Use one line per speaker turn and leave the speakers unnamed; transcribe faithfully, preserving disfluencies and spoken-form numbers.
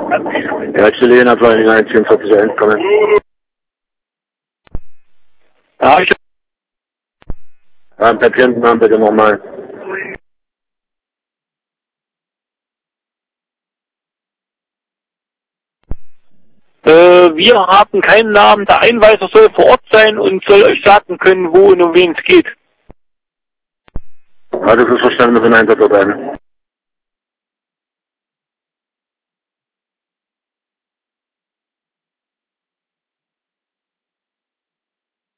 Ja, Chilena neun vierundvierzig eins kommen.
Ja, ich
Ja, Patientennamen bitte nochmal.
Äh, wir haben keinen Namen. Der Einweiser soll vor Ort sein und soll euch sagen können, wo und um wen es geht.
Ja, das ist verstanden, dass ein Einsatz dabei.